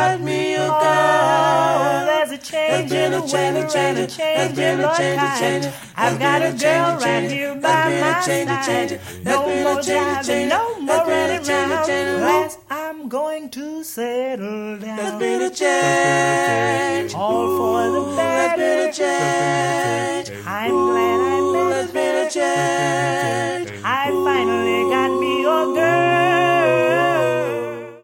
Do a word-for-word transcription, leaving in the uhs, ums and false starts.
got me a girl. Oh, there's a change in the weather and a change in my kind. I've got a girl right here by my side. No more driving, no more running around. Last I'm going to settle down. There's been a change. All for the better. There's been a change. I'm